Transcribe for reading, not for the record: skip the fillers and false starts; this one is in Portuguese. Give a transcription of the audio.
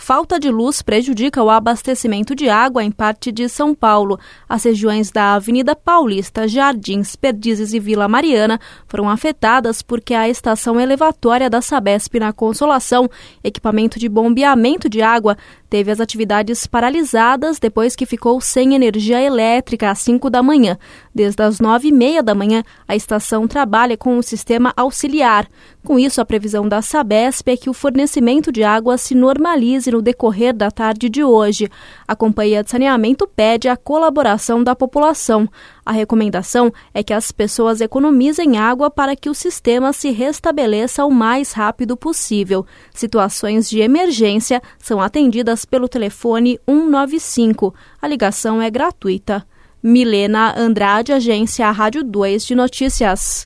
falta de luz prejudica o abastecimento de água em parte de São Paulo. As regiões da Avenida Paulista, Jardins, Perdizes e Vila Mariana foram afetadas porque a estação elevatória da Sabesp na Consolação, equipamento de bombeamento de água, teve as atividades paralisadas depois que ficou sem energia elétrica às 5 da manhã. Desde as 9h30 da manhã, a estação trabalha com um sistema auxiliar. Com isso, a previsão da Sabesp é que o fornecimento de água se normalize no decorrer da tarde de hoje. A Companhia de Saneamento pede a colaboração da população. A recomendação é que as pessoas economizem água para que o sistema se restabeleça o mais rápido possível. Situações de emergência são atendidas pelo telefone 195. A ligação é gratuita. Milena Andrade, Agência Rádio 2 de Notícias.